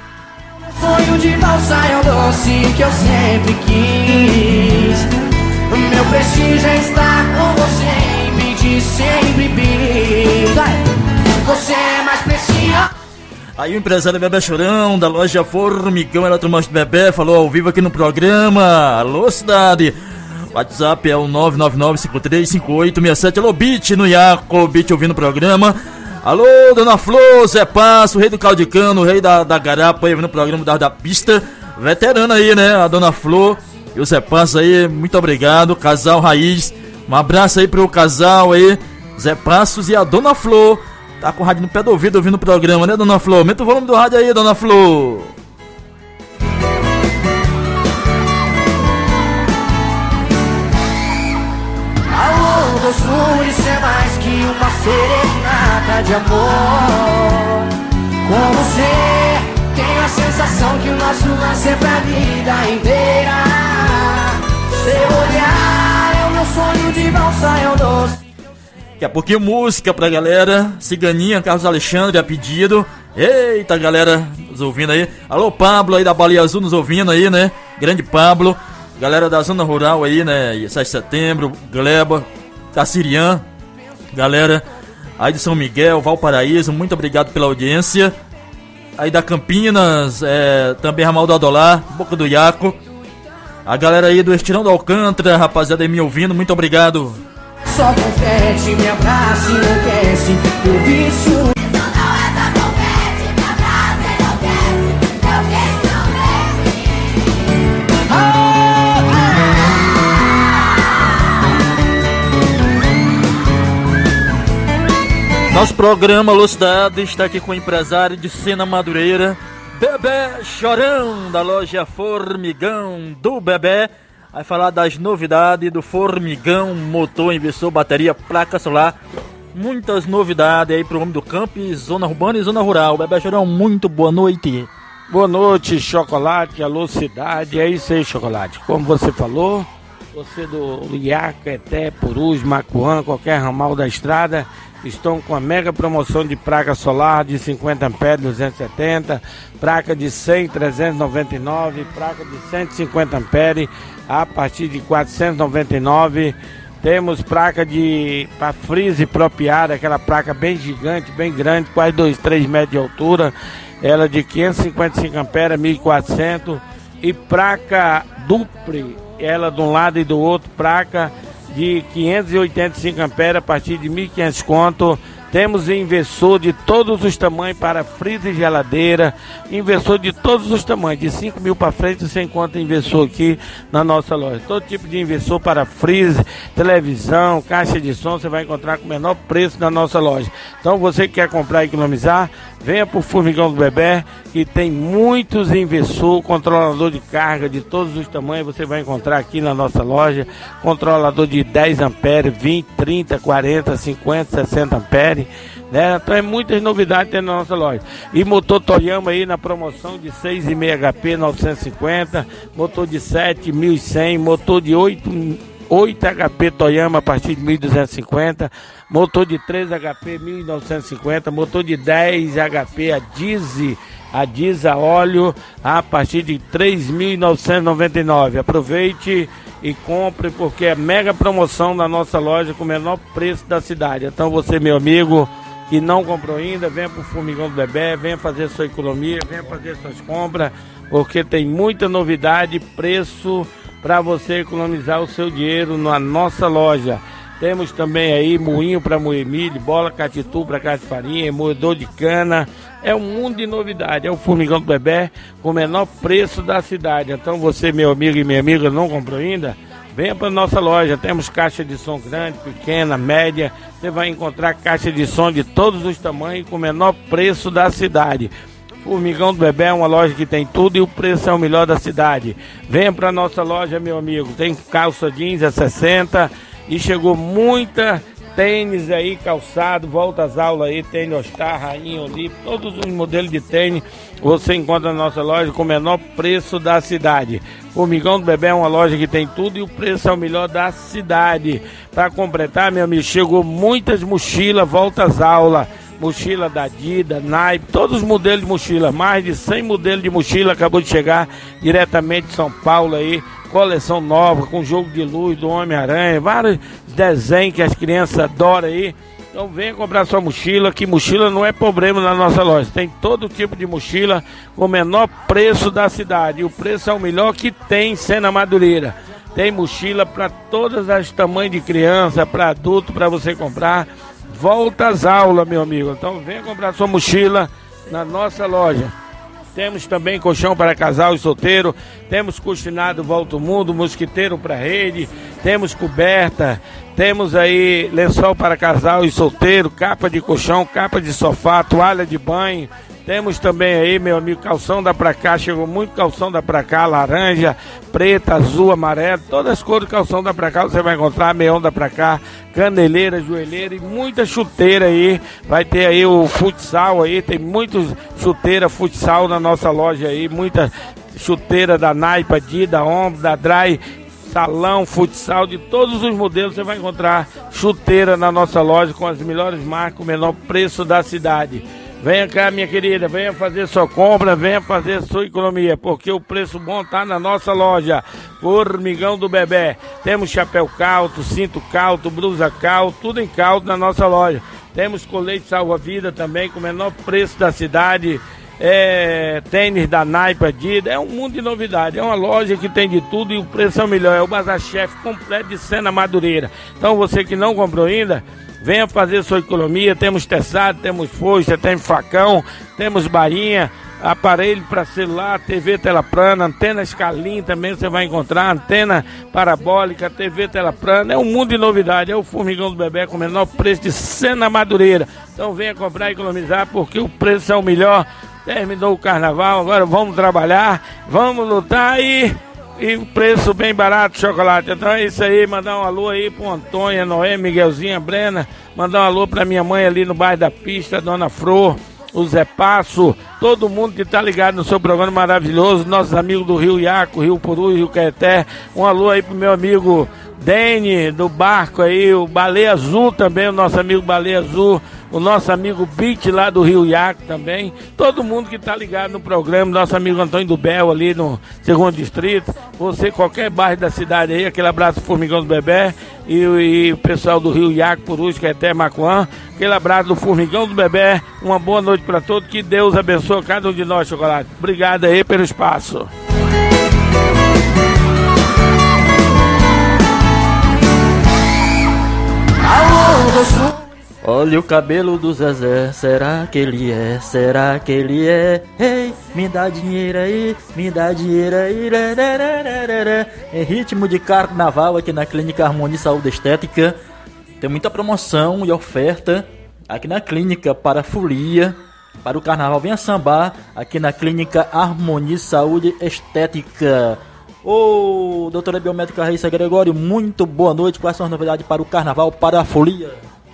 Sonho de valsa é um doce que eu sempre quis. Meu prestígio é estar com você e pedir sempre bis. Você é mais preciosa. Aí o empresário Bebê Chorão, da loja Formigão Eletrodoméstico Bebê, falou ao vivo aqui no programa. Alô, cidade. O WhatsApp é o nove nove nove cinco três cinco oito seis sete. Alô, Bit no Iaco, Bit ouvindo o programa. Alô, Dona Flor, Zé Passo, rei do caldo de cano, rei da, da garapa aí, ouvindo o programa da, da pista. Veterana aí, né? A Dona Flor e o Zé Passo aí, muito obrigado. Casal Raiz, um abraço aí pro casal aí, Zé Passos e a Dona Flor. Tá com o rádio no pé do ouvido ouvindo o programa, né, Dona Flor? Aumenta o volume do rádio aí, Dona Flor. Alô, doçura, isso é mais que uma serenata de amor. Com você, tenho a sensação que o nosso lance é pra vida inteira. Seu olhar é o meu sonho de valsa, é o doce. Daqui a pouquinho música pra galera. Ciganinha, Carlos Alexandre a pedido. Eita, galera nos ouvindo aí. Alô, Pablo aí da Baleia Azul nos ouvindo aí, né? Grande Pablo. Galera da zona rural aí, né? sete de setembro, Gleba, Cassirian. Galera aí de São Miguel, Valparaíso, muito obrigado pela audiência. Aí da Campinas, é, também Ramal do Adolar, Boca do Iaco. A galera aí do Estirão do Alcântara, rapaziada aí me ouvindo, muito obrigado. Só confete, me abraça e enlouquece. Eu vício. Nosso programa Alô Cidade está aqui com o empresário de Sena Madureira, Bebê Chorão, da loja Formigão do Bebê. Vai falar das novidades do Formigão, motor, inversor, bateria, placa solar. Muitas novidades aí pro homem do campo, zona urbana e zona rural. Bebê Chorão, muito boa noite. Boa noite, Chocolate, alô cidade, é isso aí, Chocolate. Como você falou, você do Iaca, Eté, Purus, Macuã, qualquer ramal da estrada, estão com a mega promoção de placa solar de cinquenta amperes, duzentos e setenta, placa de cem, trezentos e noventa e nove, placa de cento e cinquenta amperes a partir de quatrocentos e noventa e nove. Temos placa de para freeze propriária, aquela placa bem gigante, bem grande, quase dois, três metros de altura. Ela de quinhentos e cinquenta e cinco amperes, mil e quatrocentos. E placa dupli, ela de um lado e do outro, placa de quinhentos e oitenta e cinco amperes a partir de mil e quinhentos conto. Temos inversor de todos os tamanhos para freezer e geladeira. Inversor de todos os tamanhos, de cinco mil para frente você encontra inversor aqui na nossa loja. Todo tipo de inversor para freezer, televisão, caixa de som, você vai encontrar com o menor preço na nossa loja. Então você que quer comprar e economizar, venha para o Formigão do Bebé, que tem muitos inversor, controlador de carga de todos os tamanhos, você vai encontrar aqui na nossa loja. Controlador de dez amperes, vinte, trinta, quarenta, cinquenta, sessenta amperes, né? Então é muitas novidades tem na nossa loja. E motor Toyama aí na promoção de seis vírgula cinco H P, novecentos e cinquenta, motor de sete, mil e cem, motor de oito, oito H P Toyama a partir de mil duzentos e cinquenta, motor de três H P, mil novecentos e cinquenta, motor de dez H P a diesel, a diesel a óleo a partir de três mil novecentos e noventa e nove. Aproveite e compre, porque é mega promoção na nossa loja com o menor preço da cidade. Então você, meu amigo, que não comprou ainda, venha para o Formigão do Bebé, venha fazer sua economia, venha fazer suas compras, porque tem muita novidade e preço para você economizar o seu dinheiro na nossa loja. Temos também aí moinho para moer milho, bola catitu para casa de farinha, moedor de cana. É um mundo de novidade. É o Formigão do Bebé com o menor preço da cidade. Então você, meu amigo e minha amiga, não comprou ainda? Venha para nossa loja. Temos caixa de som grande, pequena, média. Você vai encontrar caixa de som de todos os tamanhos com o menor preço da cidade. Formigão do Bebé é uma loja que tem tudo e o preço é o melhor da cidade. Venha para nossa loja, meu amigo. Tem calça jeans a sessenta e chegou muita tênis aí, calçado, volta às aulas aí, tênis All-Star, Rainha, Olímpio, todos os modelos de tênis você encontra na nossa loja com o menor preço da cidade. Formigão do Bebé é uma loja que tem tudo e o preço é o melhor da cidade. Para completar, meu amigo, chegou muitas mochilas, volta às aulas. Mochila da Adidas, Nike, todos os modelos de mochila, mais de cem modelos de mochila acabou de chegar diretamente de São Paulo aí, coleção nova, com jogo de luz do Homem-Aranha, vários desenhos que as crianças adoram aí. Então venha comprar sua mochila, que mochila não é problema na nossa loja, tem todo tipo de mochila com o menor preço da cidade, e o preço é o melhor que tem sendo a Madureira. Tem mochila para todas as tamanhos de criança, para adulto, para você comprar. Volta às aulas, meu amigo. Então venha comprar sua mochila na nossa loja. Temos também colchão para casal e solteiro. Temos cortinado Volta ao Mundo, mosquiteiro para rede. Temos coberta. Temos aí lençol para casal e solteiro, capa de colchão, capa de sofá, toalha de banho. Temos também aí, meu amigo, calção da pra cá, chegou muito calção da pra cá, laranja, preta, azul, amarelo, todas as cores do calção da pra cá você vai encontrar, meião da pra cá, caneleira, joelheira e muita chuteira aí. Vai ter aí o futsal aí, tem muitas chuteiras futsal na nossa loja aí, muita chuteira da Nike, Adidas, da Ombro, da Dry, salão, futsal, de todos os modelos você vai encontrar chuteira na nossa loja com as melhores marcas, o menor preço da cidade. Venha cá, minha querida, venha fazer sua compra, venha fazer sua economia, porque o preço bom tá na nossa loja. Formigão do Bebé. Temos chapéu caldo, cinto caldo, blusa caldo, tudo em caldo na nossa loja. Temos colete salva-vida também, com o menor preço da cidade. É, tênis da Nike, Adidas, é um mundo de novidade. É uma loja que tem de tudo e o preço é o melhor. É o Bazar Chef completo de Sena Madureira. Então você que não comprou ainda, venha fazer sua economia. Temos teçado, temos foice, temos facão, temos bainha, aparelho para celular, T V tela plana, antena Scalim também você vai encontrar, antena parabólica, T V tela plana. É um mundo de novidade. É o Formigão do Bebé com o menor preço de Sena Madureira. Então venha comprar e economizar, porque o preço é o melhor. Terminou o carnaval, agora vamos trabalhar, vamos lutar e e preço bem barato de chocolate. Então é isso aí, mandar um alô aí pro Antônio, Noé, Miguelzinha, Brena, mandar um alô pra minha mãe ali no bairro da Pista, Dona Fro, o Zé Passo, todo mundo que tá ligado no seu programa maravilhoso, nossos amigos do Rio Iaco, Rio Puru, Rio Caeté, um alô aí pro meu amigo Dene, do barco aí, o Baleia Azul também, o nosso amigo Baleia Azul, o nosso amigo Beat lá do Rio Iaco também, todo mundo que tá ligado no programa, nosso amigo Antônio do Bel ali no segundo distrito, você, qualquer bairro da cidade aí, aquele abraço do Formigão do Bebé e, e o pessoal do Rio Iaco, Purus, Caeté, Macuã, aquele abraço do Formigão do Bebé, uma boa noite para todos, que Deus abençoe cada um de nós, Chocolate. Obrigado aí pelo espaço. Olha o cabelo do Zezé, será que ele é? Será que ele é? Ei, me dá dinheiro aí, me dá dinheiro aí. Em ritmo de carnaval aqui na Clínica Harmonia Saúde Estética. Tem muita promoção e oferta aqui na clínica para folia, para o carnaval. Venha sambar aqui na Clínica Harmonia Saúde Estética. Ô, doutora biomédica Raíssa Gregório, muito boa noite. Quais são as novidades para o carnaval, para a folia?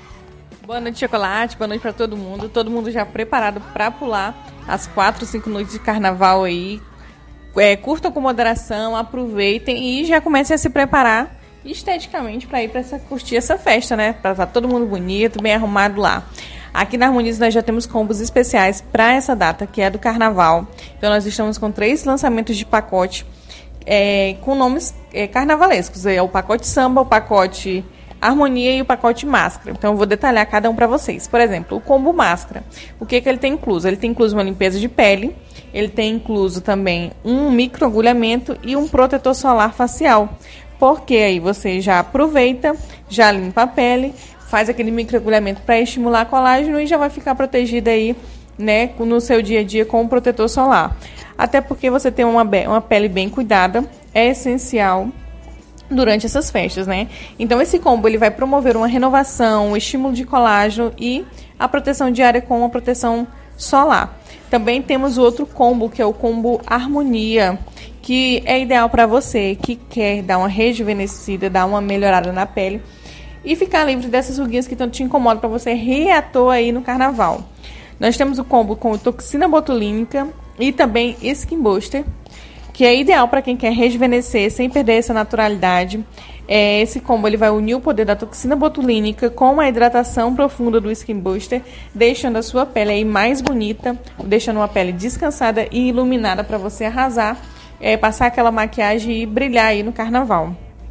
Boa noite, Chocolate. Boa noite para todo mundo. Todo mundo já preparado para pular as quatro, cinco noites de carnaval aí. É, curtam com moderação, aproveitem e já comecem a se preparar esteticamente para ir para essa, curtir essa festa, né? Para estar todo mundo bonito, bem arrumado lá. Aqui na Harmoniza nós já temos combos especiais para essa data, que é do carnaval. Então nós estamos com três lançamentos de pacote é, com nomes é, carnavalescos. É o pacote samba, o pacote Harmonia e o pacote máscara. Então eu vou detalhar cada um para vocês. Por exemplo, o combo máscara. O que que ele tem incluso? Ele tem incluso uma limpeza de pele, ele tem incluso também um microagulhamento e um protetor solar facial. Porque aí você já aproveita, já limpa a pele, faz aquele microagulhamento para estimular colágeno e já vai ficar protegida aí, né, no seu dia a dia com o protetor solar. Até porque você tem uma, uma pele bem cuidada, é essencial durante essas festas, né? Então esse combo ele vai promover uma renovação, um estímulo de colágeno e a proteção diária com a proteção solar. Também temos o outro combo, que é o combo Harmonia, que é ideal para você que quer dar uma rejuvenescida, dar uma melhorada na pele e ficar livre dessas ruguinhas que tanto te incomodam, para você reator aí no carnaval. Nós temos o combo com toxina botulínica e também Skin Booster, que é ideal para quem quer rejuvenescer sem perder essa naturalidade. É, esse combo ele vai unir o poder da toxina botulínica com a hidratação profunda do Skin Booster, deixando a sua pele aí mais bonita, deixando uma pele descansada e iluminada para você arrasar, é, passar aquela maquiagem e brilhar aí no carnaval.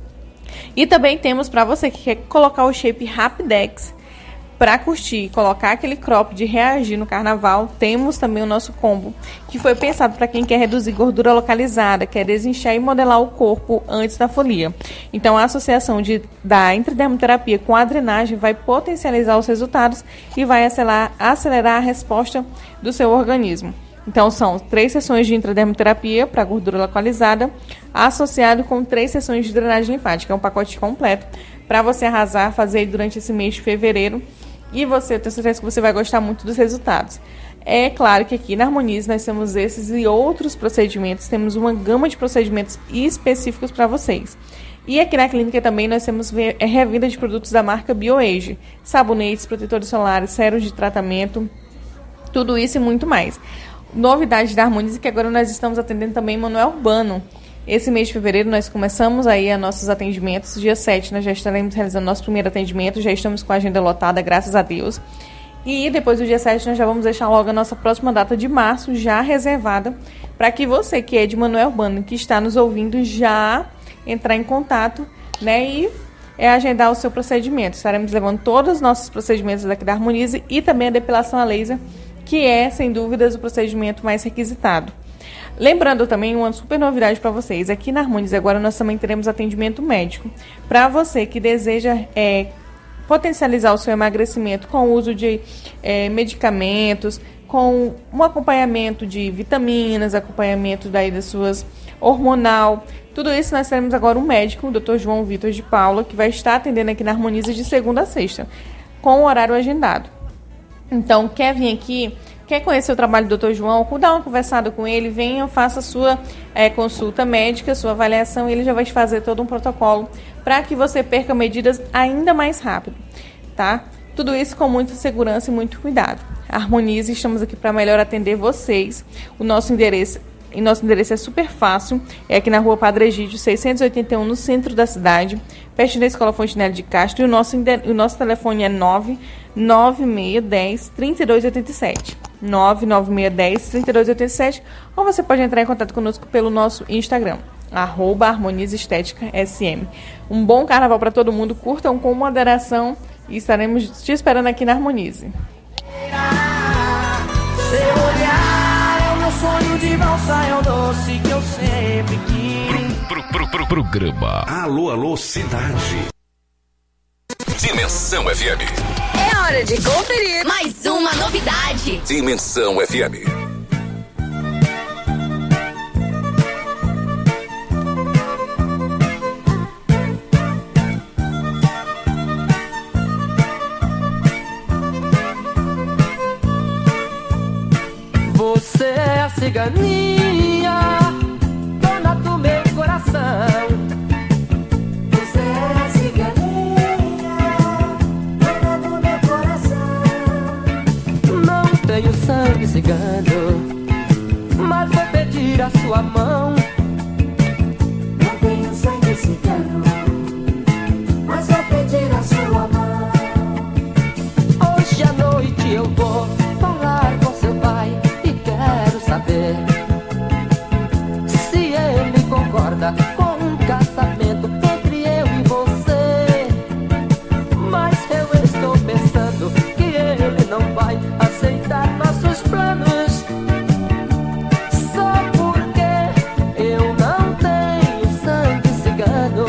E também temos para você que quer colocar o shape Rapidex para curtir, colocar aquele crop de reagir no carnaval, temos também o nosso combo, que foi pensado para quem quer reduzir gordura localizada, quer desinchar e modelar o corpo antes da folia. Então a associação de, da intradermoterapia com a drenagem vai potencializar os resultados e vai acelerar, acelerar a resposta do seu organismo. Então são três sessões de intradermoterapia para gordura localizada, associado com três sessões de drenagem linfática. É um pacote completo para você arrasar, fazer durante esse mês de fevereiro. E você, eu tenho certeza que você vai gostar muito dos resultados. É claro que aqui na Harmonize nós temos esses e outros procedimentos. Temos uma gama de procedimentos específicos para vocês. E aqui na clínica também nós temos revenda de produtos da marca BioAge. Sabonetes, protetores solares, sérum de tratamento, tudo isso e muito mais. Novidade da Harmonize, que agora nós estamos atendendo também Manoel Urbano. Esse mês de fevereiro nós começamos aí a nossos atendimentos. Dia sete nós já estaremos realizando nosso primeiro atendimento. Já estamos com a agenda lotada, graças a Deus. E depois do dia sete nós já vamos deixar logo a nossa próxima data de março já reservada, para que você que é de Manoel Urbano, que está nos ouvindo, já entrar em contato, né, e é agendar o seu procedimento. Estaremos levando todos os nossos procedimentos daqui da Harmonize e também a depilação a laser, que é, sem dúvidas, o procedimento mais requisitado. Lembrando também uma super novidade para vocês, aqui na Harmonize agora nós também teremos atendimento médico. Para você que deseja é, potencializar o seu emagrecimento com o uso de é, medicamentos, com um acompanhamento de vitaminas, acompanhamento daí das suas hormonal, tudo isso nós teremos agora um médico, o doutor João Vitor de Paula, que vai estar atendendo aqui na Harmonize de segunda a sexta, com o horário agendado. Então, quer vir aqui Quer conhecer o trabalho do doutor João? Dá uma conversada com ele, venha, faça a sua é, consulta médica, sua avaliação, e ele já vai te fazer todo um protocolo para que você perca medidas ainda mais rápido, tá? Tudo isso com muita segurança e muito cuidado. Harmonize, estamos aqui para melhor atender vocês. O nosso endereço, e nosso endereço é super fácil, é aqui na rua Padre Egídio, seiscentos e oitenta e um, no centro da cidade, perto da Escola Fontenelle de Castro, e o nosso, o nosso telefone é nove nove seis um zero, três dois oito sete. nove nove seis um zero, três dois oito sete, ou você pode entrar em contato conosco pelo nosso Instagram, arroba Harmonize Estética S M. Um bom carnaval para todo mundo, curtam com moderação e estaremos te esperando aqui na Harmonize. Seu olhar é o meu sonho de valsa, é o doce que eu sempre quis. Pro, pro, pro, programa Alô, Alô Cidade. Dimensão F M. É hora de conferir mais uma novidade. Dimensão F M. Você é a ciganinha, dona do meu coração. Você é a ciganinha, dona do meu coração. Não tenho sangue cigano, mas vou pedir a sua mão. Não tenho sangue cigano, mas vou pedir a sua mão. Hoje à noite eu vou falar com seu pai e quero saber se ele concorda com um casamento entre eu e você. Mas eu estou pensando que ele não vai aceitar nossos planos, só porque eu não tenho sangue cigano.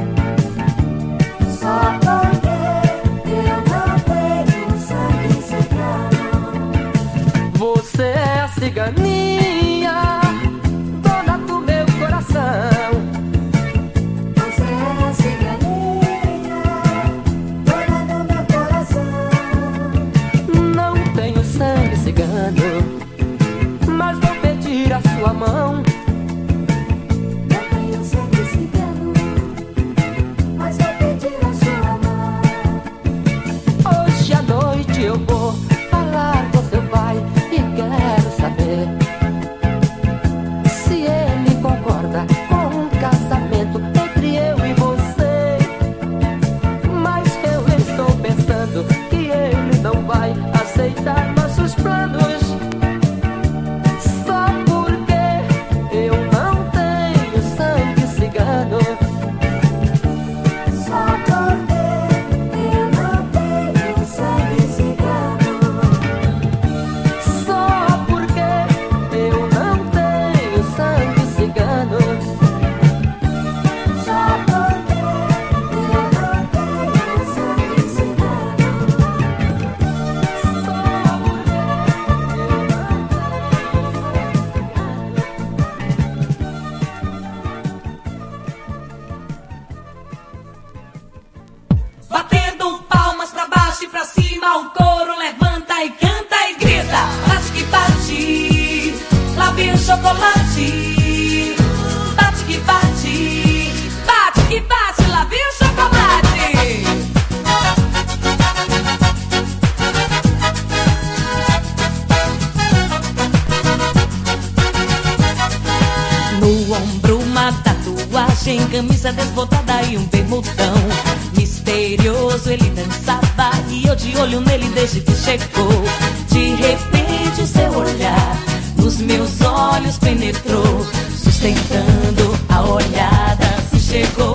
Só porque eu não tenho sangue cigano. Você é a ciganinha, dona do meu coração. Você é a ciganinha, dona do meu coração. Não tenho sangue cigano, mas vou pedir a sua mão. Não tenho sangue cigano, mas vou pedir a sua mão. Hoje à noite eu vou falar com seu pai e quero saber se ele concorda com um casamento entre eu e você. Mas eu estou pensando que ele não vai aceitar nossos planos, só porque eu não tenho sangue cigano. Só porque eu não tenho sangue cigano. Só porque eu não tenho sangue cigano. Só porque eu não tenho sangue cigano. Batendo palmas pra baixo e pra cima, o coro levanta e canta e grita. Bate que bate, lá vem o chocolate. Bate que bate, bate que bate, lá vem o chocolate. No ombro uma tatuagem, camisa desbotada e um bermudão. Misterioso ele dançava e eu de olho nele desde que chegou. De repente o seu olhar nos meus olhos penetrou, sustentando a olhada se chegou.